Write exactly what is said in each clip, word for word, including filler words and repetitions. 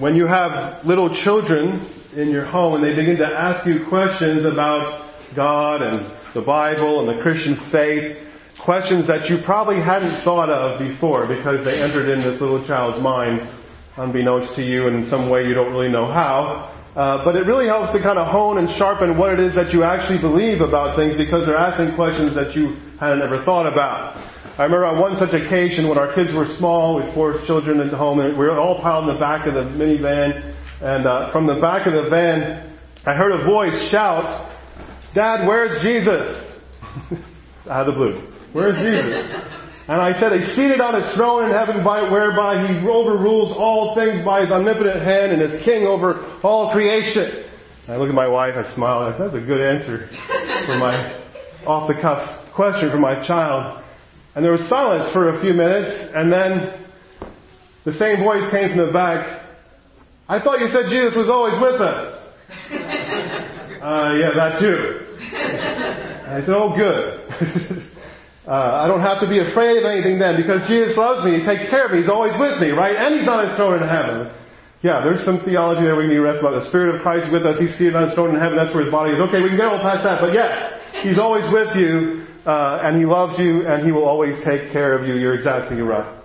When you have little children in your home and they begin to ask you questions about God and the Bible and the Christian faith, questions that you probably hadn't thought of before because they entered in this little child's mind unbeknownst to you in some way you don't really know how. Uh, but it really helps to kind of hone and sharpen what it is that you actually believe about things because they're asking questions that you hadn't ever thought about. I remember on one such occasion when our kids were small, we had four children at home, and we were all piled in the back of the minivan. And uh, from the back of the van, I heard a voice shout, "Dad, where's Jesus?" Out of the blue. "Where's Jesus?" And I said, "He's seated on his throne in heaven, by, whereby he overrules all things by his omnipotent hand and is king over all creation." And I look at my wife, I smile, and that's a good answer for my off-the-cuff question for my child. And there was silence for a few minutes, and then the same voice came from the back. "I thought you said Jesus was always with us." uh, yeah, that too. And I said, "Oh, good." uh, I don't have to be afraid of anything then, because Jesus loves me. He takes care of me. He's always with me, right? And He's on His throne in heaven. Yeah, there's some theology there we need to rest about. The Spirit of Christ is with us. He's seated on His throne in heaven. That's where His body is. Okay, we can get all past that. But yes, He's always with you. Uh, and He loves you, and He will always take care of you. You're exactly right.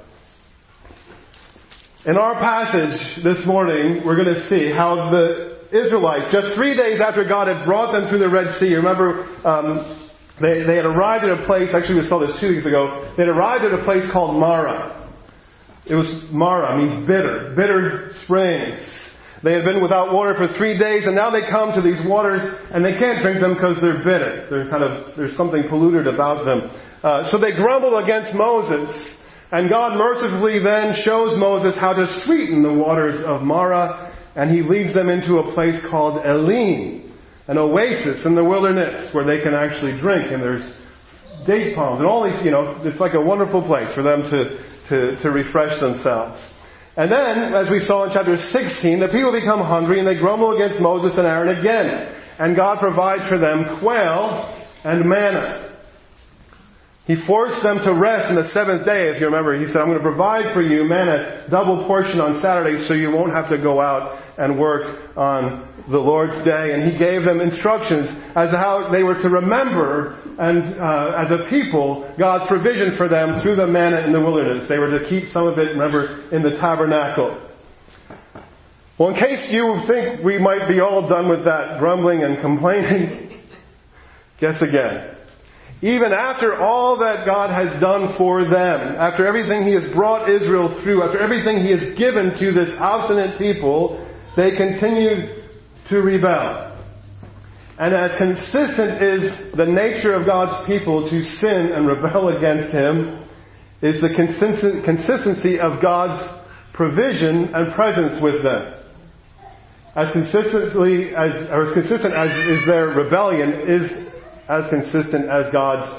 In our passage this morning, we're going to see how the Israelites, just three days after God had brought them through the Red Sea, you remember um, they, they had arrived at a place, actually we saw this two weeks ago, they had arrived at a place called Marah. It was Marah, means bitter, bitter springs. They had been without water for three days, and now they come to these waters, and they can't drink them because they're bitter. They're kind of, there's something polluted about them. Uh, so they grumble against Moses, and God mercifully then shows Moses how to sweeten the waters of Marah, and He leads them into a place called Elim, an oasis in the wilderness where they can actually drink, and there's date palms and all these, you know, it's like a wonderful place for them to, to, to refresh themselves. And then, as we saw in chapter sixteen, the people become hungry and they grumble against Moses and Aaron again. And God provides for them quail and manna. He forced them to rest on the seventh day. If you remember, He said, "I'm going to provide for you manna, double portion on Saturday, so you won't have to go out and work on the Lord's day." And He gave them instructions as to how they were to remember and uh, as a people, God's provision for them through the manna in the wilderness. They were to keep some of it, remember, in the tabernacle. Well, in case you think we might be all done with that grumbling and complaining, guess again. Even after all that God has done for them, after everything He has brought Israel through, after everything He has given to this obstinate people, they continue to rebel. And as consistent is the nature of God's people to sin and rebel against Him, is the consistent, consistency of God's provision and presence with them. As consistently as, or as consistent as is their rebellion, is as consistent as God's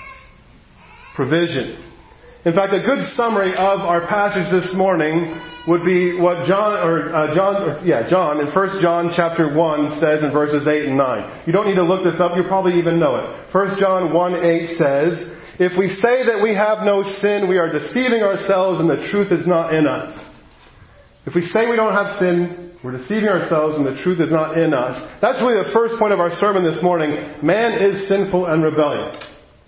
provision. In fact, a good summary of our passage this morning would be what John, or uh, John, or, yeah, John in First John chapter one says in verses eight and nine. You don't need to look this up; you probably even know it. First John one eight says, "If we say that we have no sin, we are deceiving ourselves, and the truth is not in us." If we say we don't have sin, we're deceiving ourselves, and the truth is not in us. That's really the first point of our sermon this morning. Man is sinful and rebellious.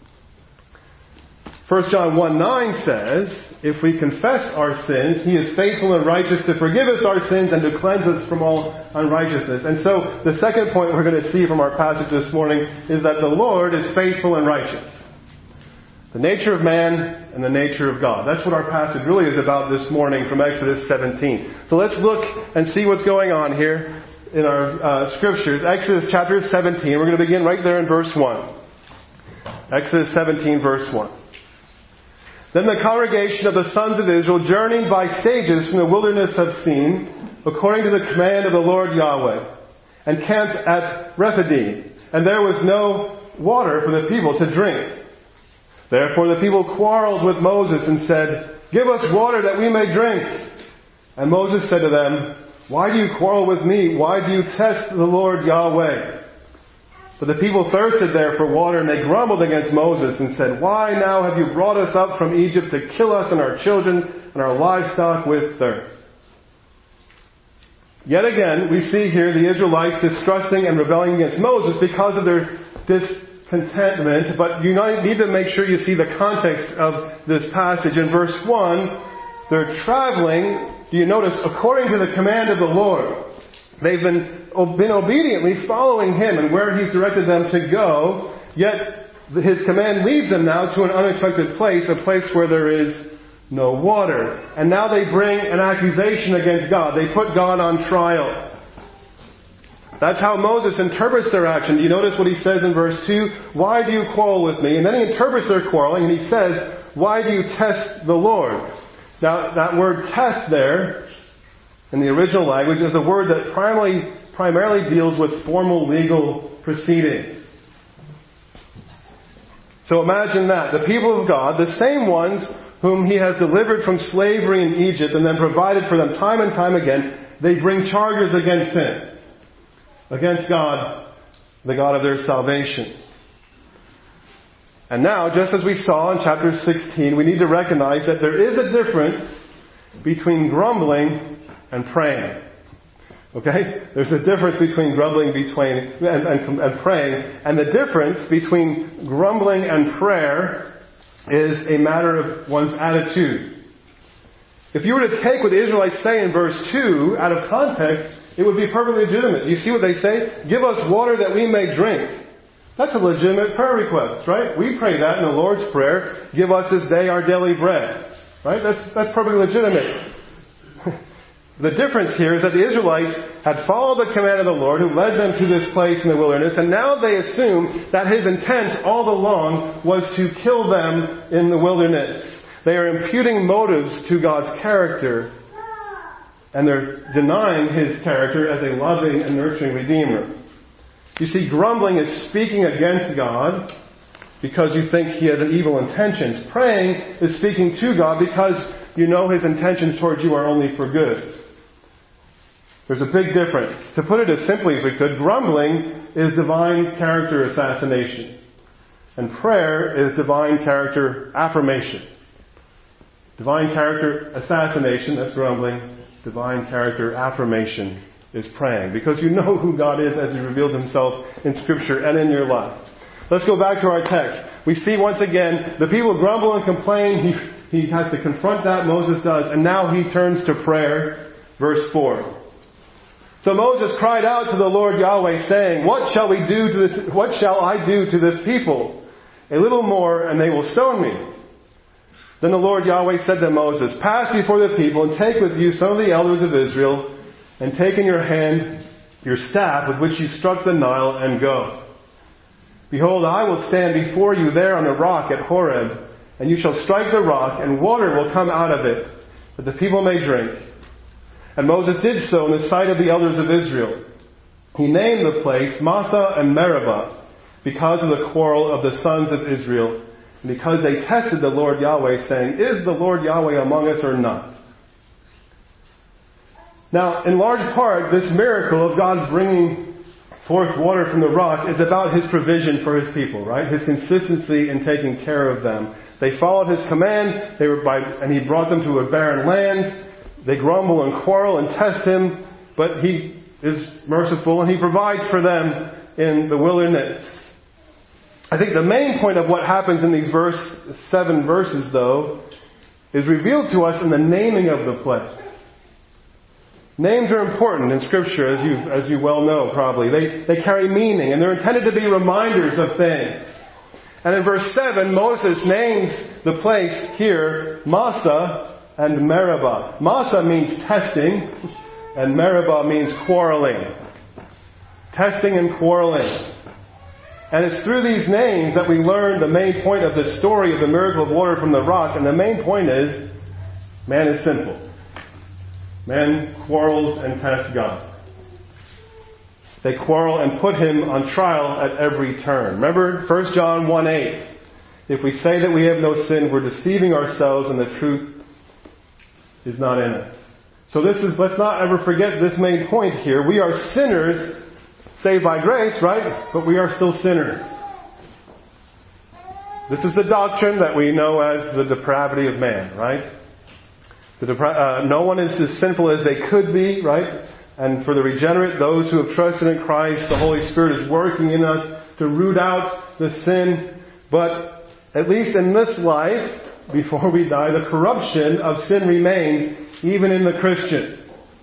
First John one nine says, "If we confess our sins, He is faithful and righteous to forgive us our sins and to cleanse us from all unrighteousness." And so the second point we're going to see from our passage this morning is that the Lord is faithful and righteous. The nature of man and the nature of God. That's what our passage really is about this morning from Exodus seventeen. So let's look and see what's going on here in our uh, scriptures. Exodus chapter seventeen. We're going to begin right there in verse one. Exodus seventeen verse one. "Then the congregation of the sons of Israel journeyed by stages from the wilderness of Sin, according to the command of the Lord Yahweh, and camped at Rephidim. And there was no water for the people to drink. Therefore the people quarreled with Moses and said, 'Give us water that we may drink.' And Moses said to them, 'Why do you quarrel with me? Why do you test the Lord Yahweh?' But the people thirsted there for water, and they grumbled against Moses and said, 'Why now have you brought us up from Egypt to kill us and our children and our livestock with thirst?'" Yet again, we see here the Israelites distrusting and rebelling against Moses because of their discontentment. But you need to make sure you see the context of this passage. In verse one, they're traveling, do you notice, according to the command of the Lord. They've been, been obediently following Him and where He's directed them to go, yet His command leads them now to an unexpected place, a place where there is no water. And now they bring an accusation against God. They put God on trial. That's how Moses interprets their action. Do you notice what he says in verse two? Why do you quarrel with me? And then he interprets their quarreling and he says, why do you test the Lord? Now, that word test there, in the original language, is a word that primarily, primarily deals with formal legal proceedings. So imagine that. The people of God, the same ones whom He has delivered from slavery in Egypt and then provided for them time and time again, they bring charges against Him. Against God, the God of their salvation. And now, just as we saw in chapter sixteen, we need to recognize that there is a difference between grumbling and praying. Okay? There's a difference between grumbling between and, and, and praying. And the difference between grumbling and prayer is a matter of one's attitude. If you were to take what the Israelites say in verse two out of context, it would be perfectly legitimate. You see what they say? Give us water that we may drink. That's a legitimate prayer request, right? We pray that in the Lord's Prayer. Give us this day our daily bread. Right? That's, that's perfectly legitimate. The difference here is that the Israelites had followed the command of the Lord who led them to this place in the wilderness, and now they assume that His intent all along was to kill them in the wilderness. They are imputing motives to God's character, and they're denying His character as a loving and nurturing Redeemer. You see, grumbling is speaking against God because you think He has an evil intentions. Praying is speaking to God because you know His intentions towards you are only for good. There's a big difference. To put it as simply as we could, grumbling is divine character assassination. And prayer is divine character affirmation. Divine character assassination, that's grumbling. Divine character affirmation is praying. Because you know who God is as He revealed Himself in Scripture and in your life. Let's go back to our text. We see once again, the people grumble and complain. He, he has to confront that, Moses does. And now he turns to prayer. Verse four. So Moses cried out to the Lord Yahweh, saying, What shall we do to this, what shall I do to this people? A little more, and they will stone me. Then the Lord Yahweh said to Moses, Pass before the people, and take with you some of the elders of Israel, and take in your hand your staff with which you struck the Nile, and go. Behold, I will stand before you there on the rock at Horeb, and you shall strike the rock, and water will come out of it, that the people may drink. And Moses did so in the sight of the elders of Israel. He named the place Massah and Meribah, because of the quarrel of the sons of Israel, and because they tested the Lord Yahweh, saying, Is the Lord Yahweh among us or not? Now, in large part, this miracle of God bringing forth water from the rock is about His provision for His people, right? His consistency in taking care of them. They followed His command, they were by, and He brought them to a barren land. They grumble and quarrel and test Him, but He is merciful and He provides for them in the wilderness. I think the main point of what happens in these verse, seven verses, though, is revealed to us in the naming of the place. Names are important in Scripture, as you as you well know, probably. They they carry meaning, and they're intended to be reminders of things. And in verse seven, Moses names the place here Massah and Meribah. Massah means testing, and Meribah means quarreling. Testing and quarreling. And it's through these names that we learn the main point of the story of the miracle of water from the rock. And the main point is, man is sinful. Man quarrels and tests God. They quarrel and put Him on trial at every turn. Remember First John one eight. If we say that we have no sin, we're deceiving ourselves and the truth is not in us. So this is, let's not ever forget this main point here. We are sinners saved by grace, right? But we are still sinners. This is the doctrine that we know as the depravity of man, right? The depra- uh, no one is as sinful as they could be, right? And for the regenerate, those who have trusted in Christ, the Holy Spirit is working in us to root out the sin. But at least in this life, before we die, the corruption of sin remains even in the Christian.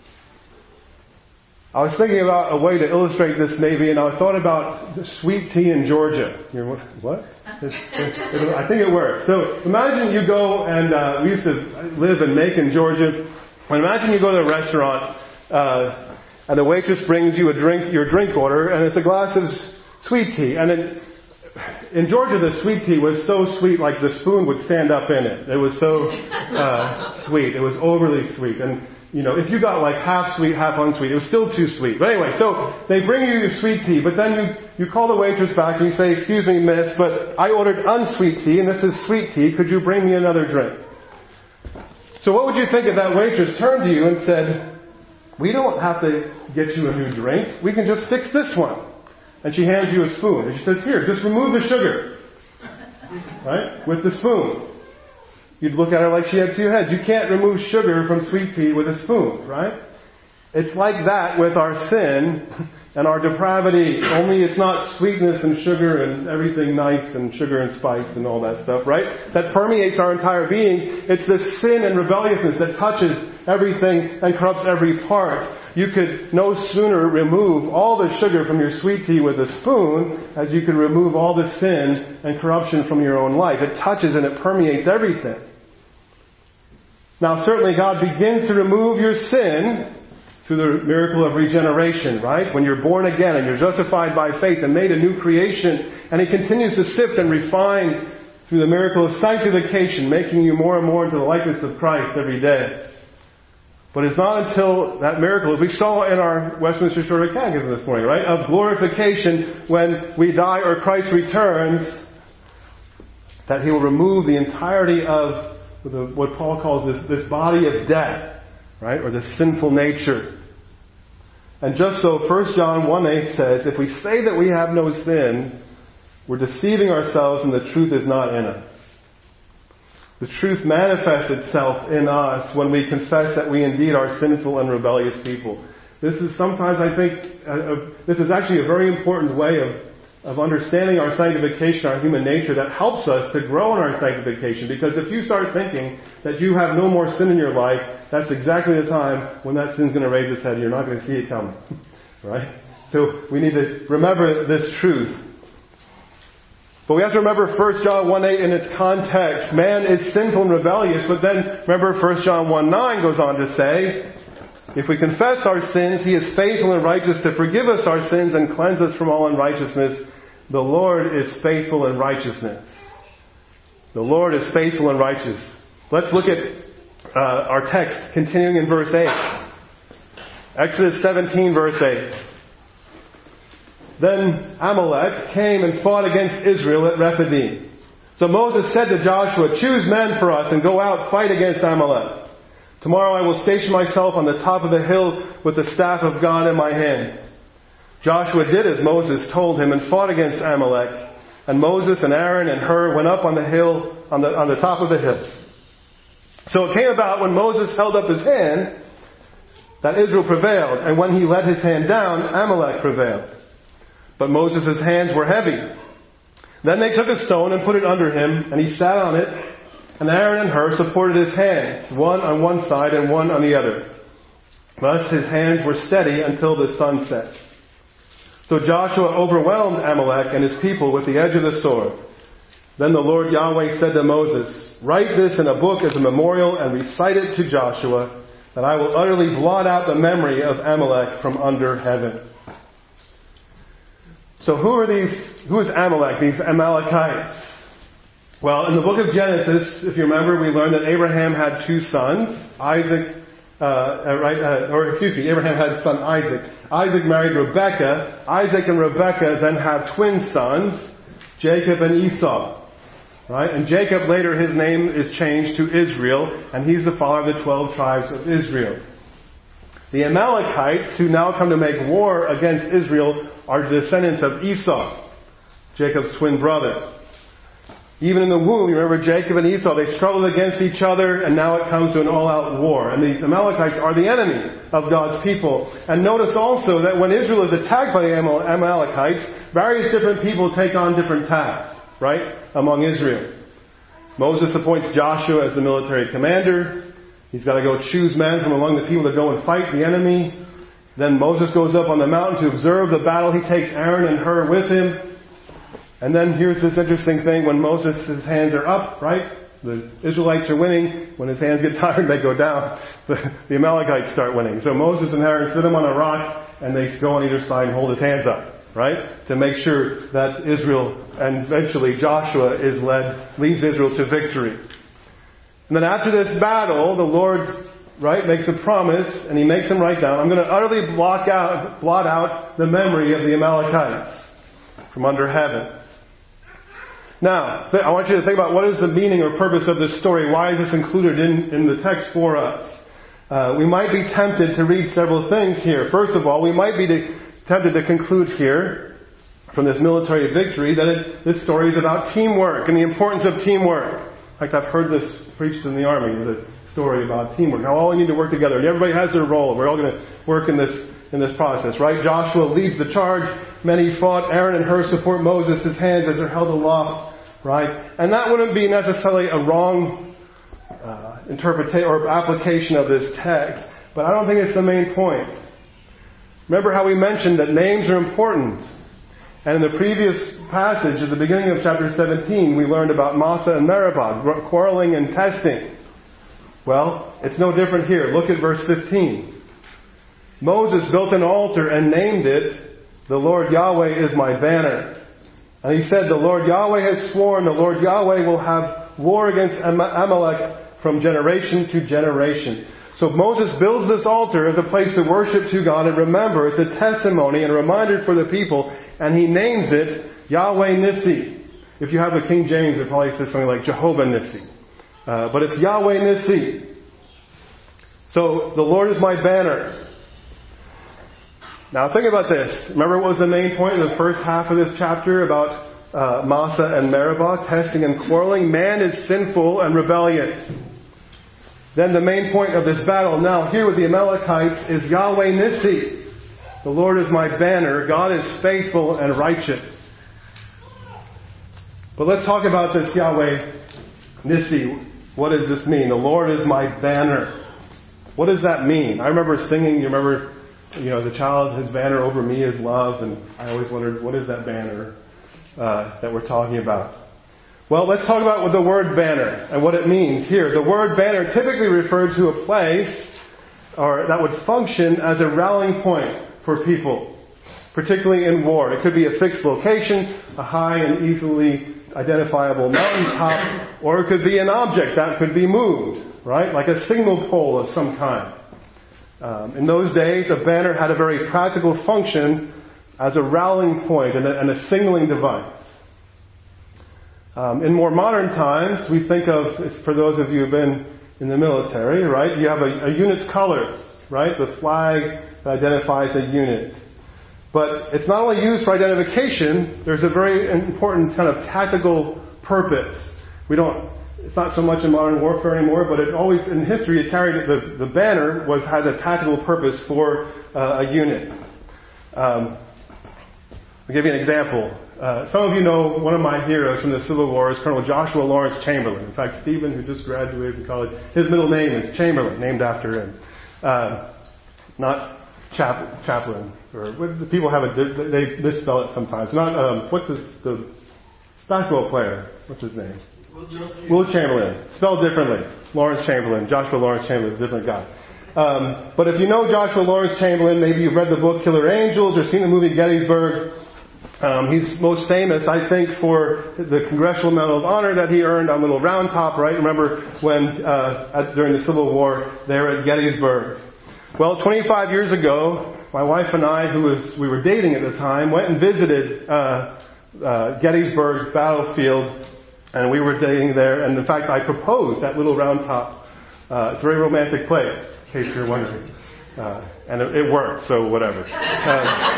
I was thinking about a way to illustrate this maybe, and I thought about sweet tea in Georgia. You're, what? It, it, it, I think it works. So imagine you go and, uh, we used to live in Macon, Georgia. And imagine you go to a restaurant, uh, and the waitress brings you a drink, your drink order, and it's a glass of sweet tea. And it, in Georgia, the sweet tea was so sweet, like the spoon would stand up in it. It was so uh, sweet. It was overly sweet. And, you know, if you got like half sweet, half unsweet, it was still too sweet. But anyway, so they bring you your sweet tea, but then you, you call the waitress back and you say, excuse me, miss, but I ordered unsweet tea, and this is sweet tea. Could you bring me another drink? So what would you think if that waitress turned to you and said, we don't have to get you a new drink. We can just fix this one. And she hands you a spoon. And she says, here, just remove the sugar. Right? With the spoon. You'd look at her like she had two heads. You can't remove sugar from sweet tea with a spoon, right? It's like that with our sin and our depravity. Only it's not sweetness and sugar and everything nice and sugar and spice and all that stuff, right? That permeates our entire being. It's the sin and rebelliousness that touches everything and corrupts every part. You could no sooner remove all the sugar from your sweet tea with a spoon as you could remove all the sin and corruption from your own life. It touches and it permeates everything. Now, certainly God begins to remove your sin through the miracle of regeneration, right? When you're born again and you're justified by faith and made a new creation, and He continues to sift and refine through the miracle of sanctification, making you more and more into the likeness of Christ every day. But it's not until that miracle, as we saw in our Westminster Shorter Catechism this morning, right, of glorification, when we die or Christ returns, that He will remove the entirety of the, what Paul calls this, this body of death, right, or the sinful nature. And just so First John one eight says, if we say that we have no sin, we're deceiving ourselves and the truth is not in us. The truth manifests itself in us when we confess that we indeed are sinful and rebellious people. This is sometimes, I think, uh, uh, this is actually a very important way of, of understanding our sanctification, our human nature, that helps us to grow in our sanctification. Because if you start thinking that you have no more sin in your life, that's exactly the time when that sin's going to raise its head. You're not going to see it coming. Right? So we need to remember this truth. But we have to remember First John one eight in its context. Man is sinful and rebellious, but then remember First John one nine goes on to say, if we confess our sins, He is faithful and righteous to forgive us our sins and cleanse us from all unrighteousness. The Lord is faithful in righteousness. The Lord is faithful and righteous. Let's look at uh, our text continuing in verse eight. Exodus seventeen verse eight. Then Amalek came and fought against Israel at Rephidim. So Moses said to Joshua, choose men for us and go out, fight against Amalek. Tomorrow I will station myself on the top of the hill with the staff of God in my hand. Joshua did as Moses told him and fought against Amalek. And Moses and Aaron and Hur went up on the hill, on the, on the top of the hill. So it came about when Moses held up his hand that Israel prevailed. And when he let his hand down, Amalek prevailed. But Moses' hands were heavy. Then they took a stone and put it under him, and he sat on it, and Aaron and Hur supported his hands, one on one side and one on the other. Thus his hands were steady until the sun set. So Joshua overwhelmed Amalek and his people with the edge of the sword. Then the Lord Yahweh said to Moses, write this in a book as a memorial and recite it to Joshua, that I will utterly blot out the memory of Amalek from under heaven. So who are these, who is Amalek, these Amalekites? Well, in the book of Genesis, if you remember, we learned that Abraham had two sons, Isaac, uh, right, uh, or excuse me, Abraham had his son Isaac. Isaac married Rebekah. Isaac and Rebekah then have twin sons, Jacob and Esau. Right? And Jacob, later his name is changed to Israel, and he's the father of the twelve tribes of Israel. The Amalekites, who now come to make war against Israel, are descendants of Esau, Jacob's twin brother. Even in the womb, you remember Jacob and Esau, they struggled against each other, and now it comes to an all-out war. And the Amalekites are the enemy of God's people. And notice also that when Israel is attacked by the Amalekites, various different people take on different tasks, right, among Israel. Moses appoints Joshua as the military commander. He's got to go choose men from among the people to go and fight the enemy. Then Moses goes up on the mountain to observe the battle. He takes Aaron and Hur with him. And then here's this interesting thing. When Moses' hands are up, right? The Israelites are winning. When his hands get tired, they go down. The, the Amalekites start winning. So Moses and Aaron sit him on a rock, and they go on either side and hold his hands up, right? To make sure that Israel, and eventually Joshua, is led, leads Israel to victory. And then after this battle, the Lord, right, makes a promise, and he makes them write down, I'm going to utterly block out, blot out the memory of the Amalekites from under heaven. Now, I want you to think about what is the meaning or purpose of this story. Why is this included in, in the text for us? Uh, we might be tempted to read several things here. First of all, we might be to, tempted to conclude here from this military victory that it, this story is about teamwork and the importance of teamwork. In fact, I've heard this preached in the army, the story about teamwork. How all we need to work together. And everybody has their role. We're all going to work in this in this process, right? Joshua leads the charge. Many fought. Aaron and Hur support Moses' his hands as they're held aloft, right? And that wouldn't be necessarily a wrong uh, interpretation or application of this text, but I don't think it's the main point. Remember how we mentioned that names are important. And in the previous passage, at the beginning of chapter seventeen, we learned about Massah and Meribah, quarreling and testing. Well, it's no different here. Look at verse fifteen. Moses built an altar and named it, "The Lord Yahweh is my banner." And he said, "The Lord Yahweh has sworn, the Lord Yahweh will have war against Amalek from generation to generation." So Moses builds this altar as a place to worship to God and remember. It's a testimony and a reminder for the people. And he names it Yahweh Nissi. If you have a King James, it probably says something like Jehovah Nissi. Uh, but it's Yahweh Nissi. So the Lord is my banner. Now think about this. Remember what was the main point in the first half of this chapter about uh, Massah and Meribah, testing and quarreling? Man is sinful and rebellious. Then the main point of this battle now here with the Amalekites is Yahweh Nissi. The Lord is my banner. God is faithful and righteous. But let's talk about this Yahweh Nissi. What does this mean? The Lord is my banner. What does that mean? I remember singing, you remember, you know, the child, his banner over me is love, and I always wondered, what is that banner uh, that we're talking about? Well, let's talk about what the word banner and what it means here. The word banner typically referred to a place or that would function as a rallying point for people, particularly in war. It could be a fixed location, a high and easily identifiable mountaintop, or it could be an object that could be moved, right? Like a signal pole of some kind. Um, in those days, a banner had a very practical function as a rallying point and a, and a signaling device. Um, in more modern times, we think of, for those of you who have been in the military, right? You have a, a unit's colors, right? The flag that identifies a unit. But it's not only used for identification, there's a very important kind of tactical purpose. We don't, it's not so much in modern warfare anymore, but it always, in history, it carried, the, the banner was, had a tactical purpose for uh, a unit. Um, I'll give you an example. Uh, some of you know one of my heroes from the Civil War is Colonel Joshua Lawrence Chamberlain. In fact, Stephen, who just graduated from college, his middle name is Chamberlain, named after him. Uh, not Chap- Chaplain, or the people have a, they misspell it sometimes. Not um, what's his, the basketball player? What's his name? Will Chamberlain. Spelled differently. Lawrence Chamberlain. Joshua Lawrence Chamberlain is a different guy. Um, but if you know Joshua Lawrence Chamberlain, maybe you've read the book Killer Angels or seen the movie Gettysburg. Um, he's most famous, I think, for the Congressional Medal of Honor that he earned on Little Round Top, right? Remember when uh, at, during the Civil War they were at Gettysburg. Well, twenty-five years ago, my wife and I, who was we were dating at the time, went and visited uh, uh, Gettysburg battlefield, and we were dating there. And in fact, I proposed at Little Round Top. Uh, it's a very romantic place, in case you're wondering, uh, and it, it worked. So whatever.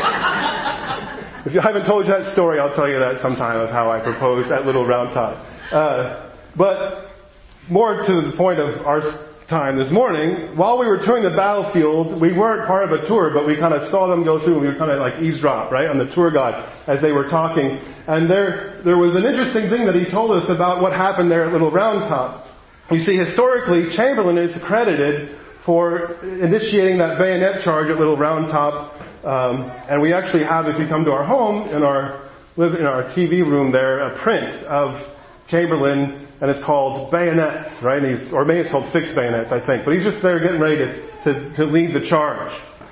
Uh, if I haven't told you that story, I'll tell you that sometime of how I proposed at Little Round Top. Uh, but more to the point of our time this morning, while we were touring the battlefield, we weren't part of a tour, but we kind of saw them go through, and we were kind of like eavesdrop, right, on the tour guide as they were talking. And there, there was an interesting thing that he told us about what happened there at Little Round Top. You see, historically, Chamberlain is credited for initiating that bayonet charge at Little Round Top. Um, and we actually have, if you come to our home, in our, live in our T V room there, a print of Chamberlain, and it's called Bayonets, right? And he's, or maybe it's called Fixed Bayonets, I think. But he's just there getting ready to, to, to lead the charge.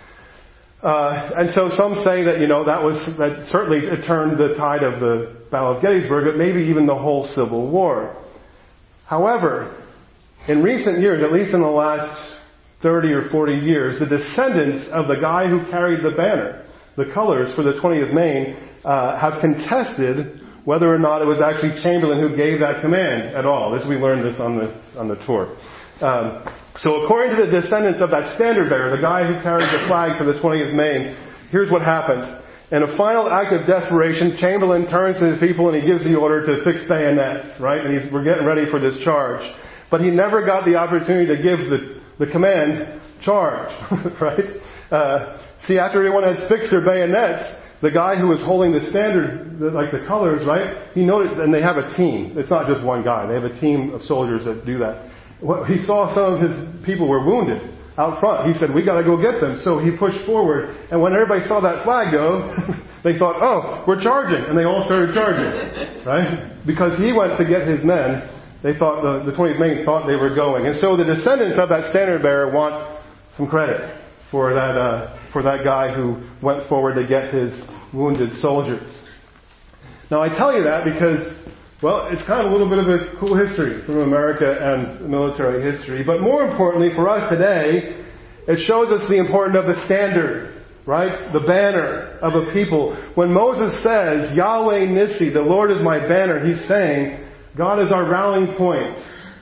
Uh, and so some say that, you know, that was, that certainly it turned the tide of the Battle of Gettysburg, but maybe even the whole Civil War. However, in recent years, at least in the last thirty or forty years, the descendants of the guy who carried the banner, the colors for the twentieth Maine, uh, have contested whether or not it was actually Chamberlain who gave that command at all. This we learned this on the on the tour. Um, so according to the descendants of that standard bearer, the guy who carried the flag for the twentieth Maine, here's what happens. In a final act of desperation, Chamberlain turns to his people and he gives the order to fix bayonets, right? And he's, we're getting ready for this charge. But he never got the opportunity to give the, the command, charge, right? Uh, see, after everyone had fixed their bayonets, the guy who was holding the standard, the, like the colors, right? He noticed, and they have a team. It's not just one guy. They have a team of soldiers that do that. Well, he saw some of his people were wounded out front. He said, we got to go get them. So he pushed forward. And when everybody saw that flag go, they thought, oh, we're charging. And they all started charging, right? Because he went to get his men. They thought, the, the twentieth Maine thought they were going. And so the descendants of that standard bearer want some credit for that, uh, for that guy who went forward to get his wounded soldiers. Now I tell you that because, well, it's kind of a little bit of a cool history from America and military history. But more importantly for us today, it shows us the importance of the standard, right? The banner of a people. When Moses says, Yahweh Nissi, the Lord is my banner, he's saying, God is our rallying point.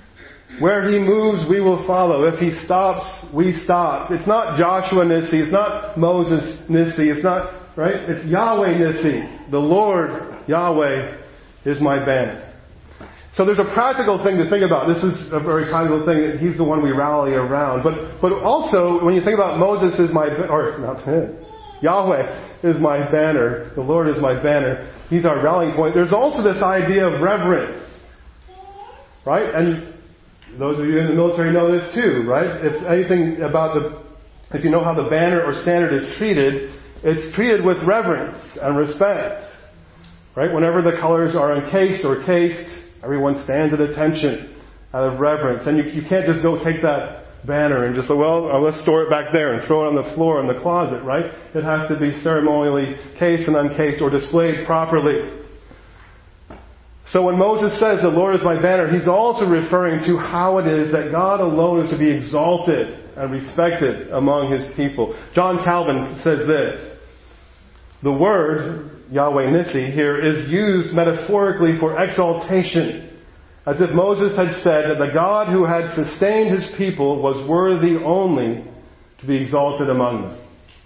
Where he moves, we will follow. If he stops, we stop. It's not Joshua Nissi. It's not Moses Nissi. It's not, right? It's Yahweh Nissi. The Lord, Yahweh, is my banner. So there's a practical thing to think about. This is a very practical thing. He's the one we rally around. But, but also, when you think about Moses is my, or not him, Yahweh is my banner. The Lord is my banner. He's our rallying point. There's also this idea of reverence. Right? And those of you in the military know this too, right? If anything about the, if you know how the banner or standard is treated, it's treated with reverence and respect. Right? Whenever the colors are encased or cased, everyone stands at attention out of reverence. And you, you can't just go take that banner and just say, well, uh, let's store it back there and throw it on the floor in the closet, right? It has to be ceremonially cased and uncased or displayed properly. So when Moses says the Lord is my banner, he's also referring to how it is that God alone is to be exalted and respected among his people. John Calvin says this, the word, Yahweh Nissi, here is used metaphorically for exaltation, as if Moses had said that the God who had sustained his people was worthy only to be exalted among them.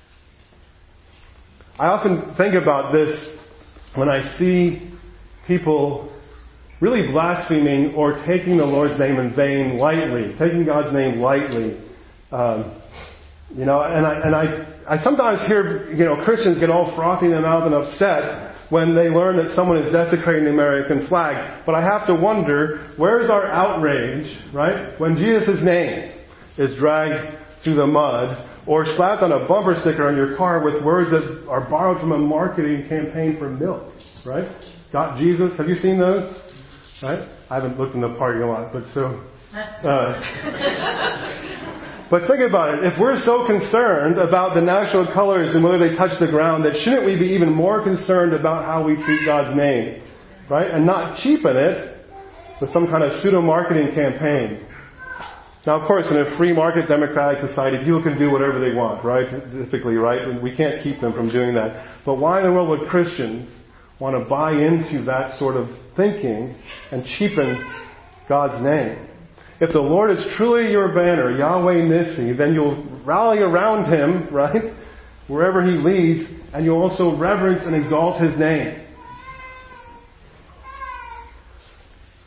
I often think about this when I see people really blaspheming or taking the Lord's name in vain lightly, taking God's name lightly. Um, you know, and I and I, I sometimes hear, you know, Christians get all frothy in the mouth and upset when they learn that someone is desecrating the American flag. But I have to wonder, where's our outrage, right? When Jesus' name is dragged through the mud or slapped on a bumper sticker on your car with words that are borrowed from a marketing campaign for milk, right? Got Jesus. Have you seen those? Right? I haven't looked in the parking lot, but so. Uh, but think about it. If we're so concerned about the national colors and whether they touch the ground, then shouldn't we be even more concerned about how we treat God's name, right? And not cheapen it with some kind of pseudo-marketing campaign. Now, of course, in a free market democratic society, people can do whatever they want, right? Typically, right? And we can't keep them from doing that. But why in the world would Christians want to buy into that sort of thinking and cheapen God's name? If the Lord is truly your banner, Yahweh Nissi, then you'll rally around him, right? Wherever he leads, and you'll also reverence and exalt his name.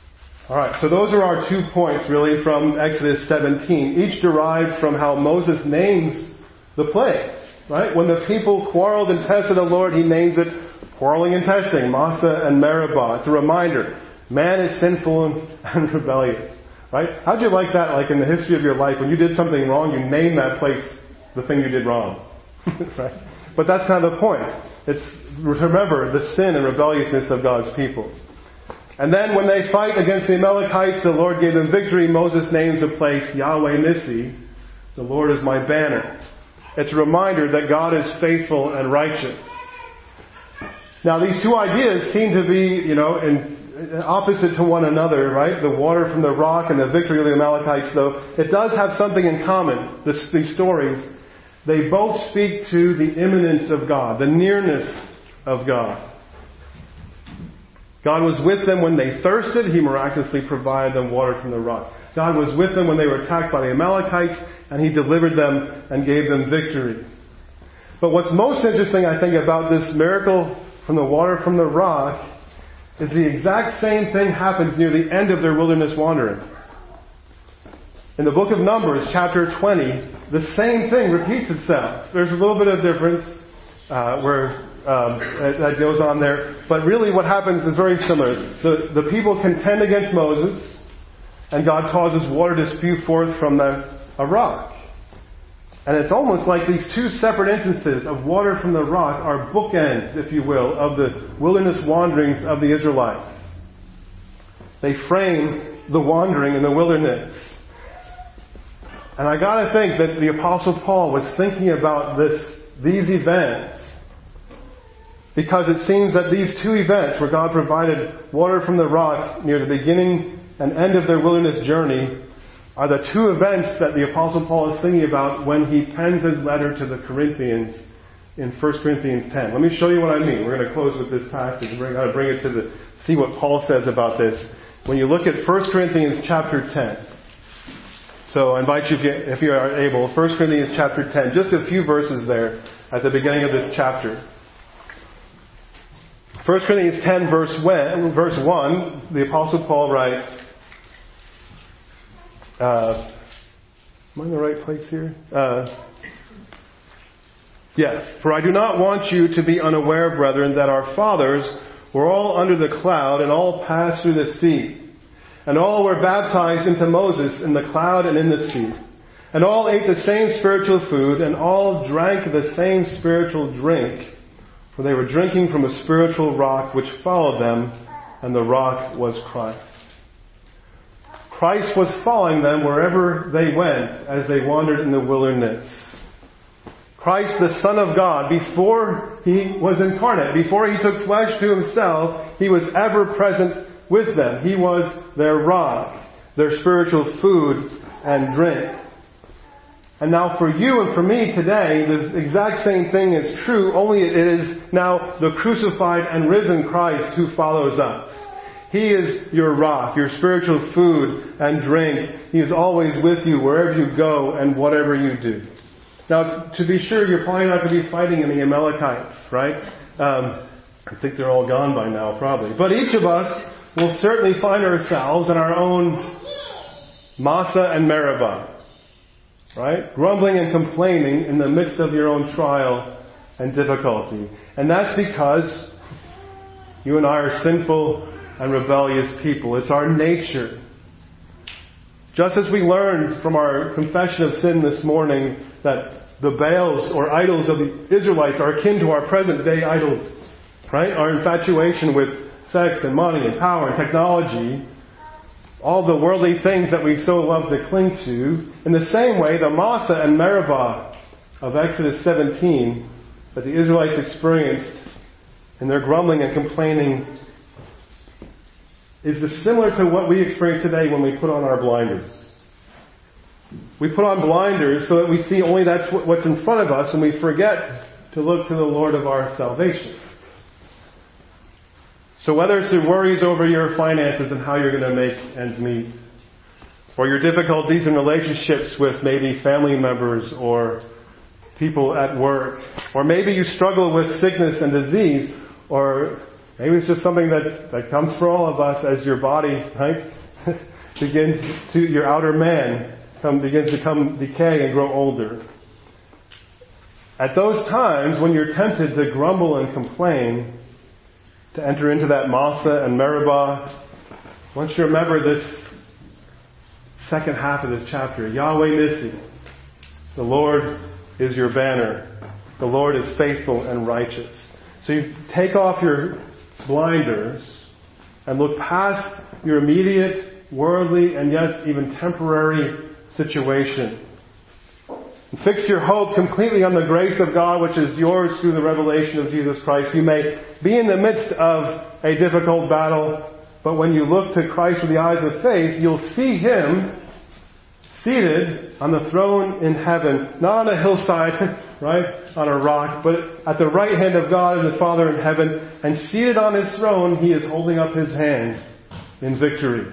All right, so those are our two points really from Exodus seventeen, each derived from how Moses names the plagues, right? When the people quarreled and tested the Lord, he names it quarreling and testing, Massa and Meribah. It's a reminder, man is sinful and rebellious, right? How'd you like that, like in the history of your life, when you did something wrong, you name that place the thing you did wrong, right? But that's kind of the point. It's to remember the sin and rebelliousness of God's people. And then when they fight against the Amalekites, the Lord gave them victory. Moses names the place Yahweh Nissi. The Lord is my banner. It's a reminder that God is faithful and righteous. Now these two ideas seem to be, you know, in, opposite to one another, right? The water from the rock and the victory of the Amalekites, though it does have something in common, this, these stories. They both speak to the imminence of God, the nearness of God. God was with them when they thirsted. He miraculously provided them water from the rock. God was with them when they were attacked by the Amalekites, and He delivered them and gave them victory. But what's most interesting, I think, about this miracle from the water from the rock is the exact same thing happens near the end of their wilderness wandering. In the book of Numbers, chapter twenty, the same thing repeats itself. There's a little bit of difference uh, where um, that goes on there. But really what happens is very similar. So the people contend against Moses, and God causes water to spew forth from the, a rock. And it's almost like these two separate instances of water from the rock are bookends, if you will, of the wilderness wanderings of the Israelites. They frame the wandering in the wilderness. And I gotta think that the Apostle Paul was thinking about this, these events, because it seems that these two events where God provided water from the rock near the beginning and end of their wilderness journey are the two events that the Apostle Paul is thinking about when he pens his letter to the Corinthians in First Corinthians ten. Let me show you what I mean. We're going to close with this passage. We're going to bring it to the, see what Paul says about this. When you look at First Corinthians chapter ten. So I invite you, if you, if you are able, First Corinthians chapter ten, just a few verses there at the beginning of this chapter. First Corinthians ten verse one, the Apostle Paul writes, uh, am I in the right place here? Uh, yes. For I do not want you to be unaware, brethren, that our fathers were all under the cloud and all passed through the sea. And all were baptized into Moses in the cloud and in the sea. And all ate the same spiritual food, and all drank the same spiritual drink. For they were drinking from a spiritual rock which followed them, and the rock was Christ. Christ was following them wherever they went as they wandered in the wilderness. Christ, the Son of God, before He was incarnate, before He took flesh to Himself, He was ever present with them. He was their rock, their spiritual food and drink. And now for you and for me today, the exact same thing is true, only it is now the crucified and risen Christ who follows us. He is your rock, your spiritual food and drink. He is always with you wherever you go and whatever you do. Now, to be sure, you're probably not going to be fighting any Amalekites, right? Um, I think they're all gone by now, probably. But each of us will certainly find ourselves in our own Massa and Meribah. Right? Grumbling and complaining in the midst of your own trial and difficulty. And that's because you and I are sinful and rebellious people. It's our nature. Just as we learned from our confession of sin this morning that the Baals or idols of the Israelites are akin to our present day idols. Right? Our infatuation with sex and money and power and technology, all the worldly things that we so love to cling to. In the same way, the Massa and Meribah of Exodus seventeen that the Israelites experienced in their grumbling and complaining is similar to what we experience today when we put on our blinders. We put on blinders so that we see only that's what's in front of us, and we forget to look to the Lord of our salvation. So whether it's the worries over your finances and how you're going to make ends meet, or your difficulties in relationships with maybe family members or people at work, or maybe you struggle with sickness and disease, or maybe it's just something that, that comes for all of us as your body, right, begins to, your outer man come, begins to come decay and grow older. At those times when you're tempted to grumble and complain, to enter into that Massa and Meribah, I want you to remember this second half of this chapter. Yahweh Nissi. The Lord is your banner. The Lord is faithful and righteous. So you take off your blinders and look past your immediate, worldly, and yes, even temporary situation. And fix your hope completely on the grace of God, which is yours through the revelation of Jesus Christ. You may be in the midst of a difficult battle, but when you look to Christ with the eyes of faith, you'll see Him seated on the throne in heaven, not on a hillside, right, on a rock, but at the right hand of God and the Father in heaven, and seated on His throne, He is holding up His hand in victory.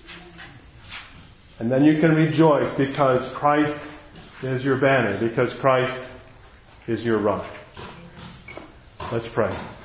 And then you can rejoice because Christ is your banner, because Christ is your rock. Let's pray.